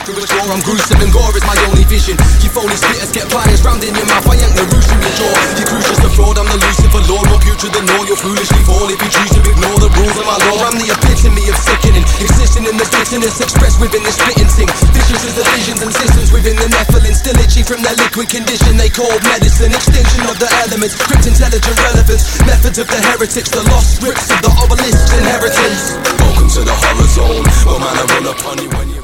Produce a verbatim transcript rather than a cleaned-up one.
through a door. I'm gruesome and gore is my only vision. You phony spitters get fires round in your mouth. I yank the roots from your jaw. Your crucious the fraud, I'm the Lucifer Lord. More putrid than all, you'll foolishly fall if you choose to ignore the rules of my law. I'm the epitome of sickening, existing in the bitterness expressed within this spitting sing. Vicious as the visions and systems within the Nephilim, still itchy from their liquid condition they called medicine. Extinction of the elements, crypt intelligent relevance, methods of the heretics, the lost scripts of the obelisks inheritance. Welcome to the horror zone, where man I run upon you when you